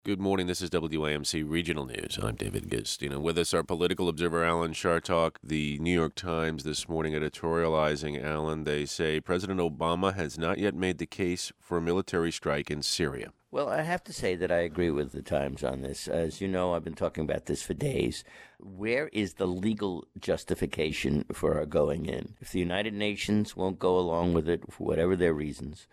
Good morning. This is WAMC Regional News. I'm David Gistino. With us, our political observer, Alan Chartock. The New York Times this morning editorializing, Alan, they say President Obama has not yet made the case for a military strike in Syria. Well, I have to say that I agree with the Times on this. As you know, I've been talking about this for days. Where is the legal justification for our going in? If the United Nations won't go along with it for whatever their reasons,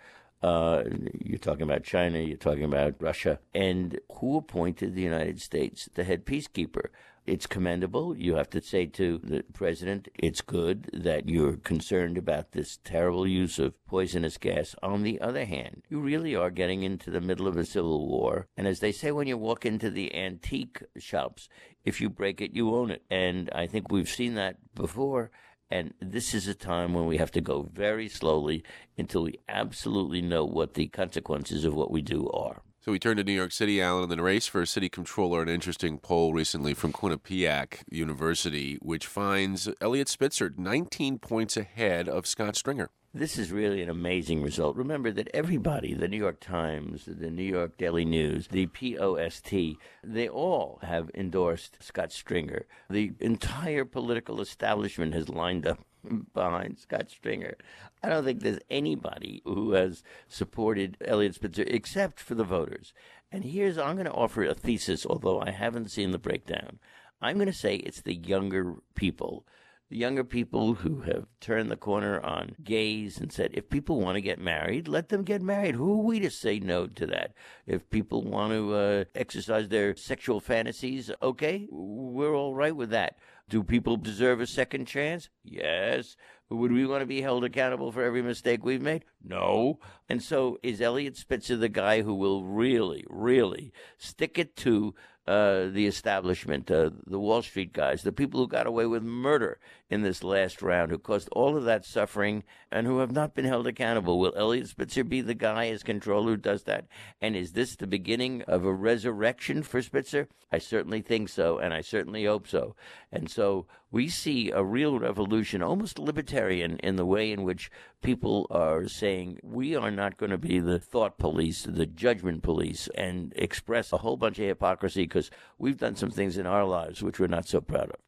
you're talking about China, you're talking about Russia, and who appointed the United States the head peacekeeper? It's commendable. You have to say to the president, it's good that you're concerned about this terrible use of poisonous gas. On the other hand, you really are getting into the middle of a civil war. And as they say when you walk into the antique shops, if you break it, you own it. And I think we've seen that before. And this is a time when we have to go very slowly until we absolutely know what the consequences of what we do are. So we turn to New York City, Alan, in the race for city controller. An interesting poll recently from Quinnipiac University, which finds Eliot Spitzer 19 points ahead of Scott Stringer. This is really an amazing result. Remember that everybody, the New York Times, the New York Daily News, the POST, they all have endorsed Scott Stringer. The entire political establishment has lined up behind Scott Stringer. I don't think there's anybody who has supported Eliot Spitzer except for the voters. And I'm going to offer a thesis, although I haven't seen the breakdown. I'm going to say it's the younger people. The younger people who have turned the corner on gays and said, if people want to get married, let them get married. Who are we to say no to that? If people want to exercise their sexual fantasies, okay, we're all right with that. Do people deserve a second chance? Yes. Would we want to be held accountable for every mistake we've made? No. And so is Eliot Spitzer the guy who will really, really stick it to the establishment, the Wall Street guys, the people who got away with murder in this last round, who caused all of that suffering and who have not been held accountable? Will Eliot Spitzer be the guy as controller who does that? And is this the beginning of a resurrection for Spitzer? I certainly think so, and I certainly hope so. And so we see a real revolution, almost libertarian, in the way in which people are saying, we are not going to be the thought police, the judgment police, and express a whole bunch of hypocrisy because we've done some things in our lives which we're not so proud of.